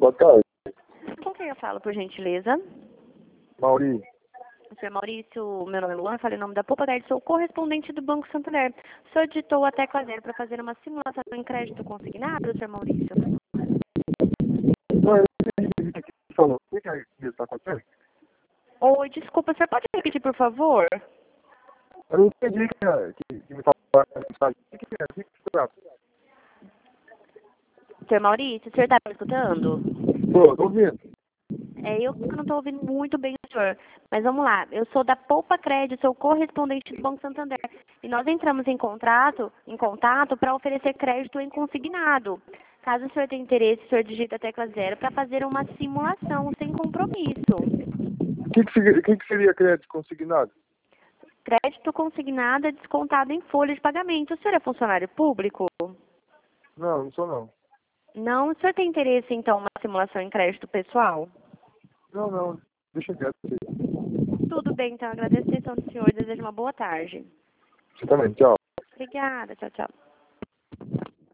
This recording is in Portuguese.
boa tarde. Com quem eu falo, por gentileza? Mauri. Senhor Maurício, meu nome é Luana, falei o nome da Poupa Crédito, sou correspondente do Banco Santander. O senhor digitou a tecla 0 para fazer uma simulação em crédito consignado, senhor Maurício? Não, eu entendi o que você falou. O que é que está acontecendo? Oi, desculpa, o senhor pode repetir, por favor? Eu não entendi que me falou a mensagem. O que é? O que se trata? Senhor Maurício, o senhor está me escutando? Tô ouvindo. Eu não estou ouvindo muito bem o senhor, mas vamos lá. Eu sou da Poupa Crédito, sou correspondente do Banco Santander. E nós entramos em contato para oferecer crédito em consignado. Caso o senhor tenha interesse, o senhor digita a tecla 0 para fazer uma simulação sem compromisso. O que seria crédito consignado? Crédito consignado é descontado em folha de pagamento. O senhor é funcionário público? Não, não sou não. Não. O senhor tem interesse, então, em uma simulação em crédito pessoal? Não. Deixa quieto. Tudo bem, então. Agradeço a atenção do senhor. Desejo uma boa tarde. Você também, tchau. Obrigada. Tchau, tchau.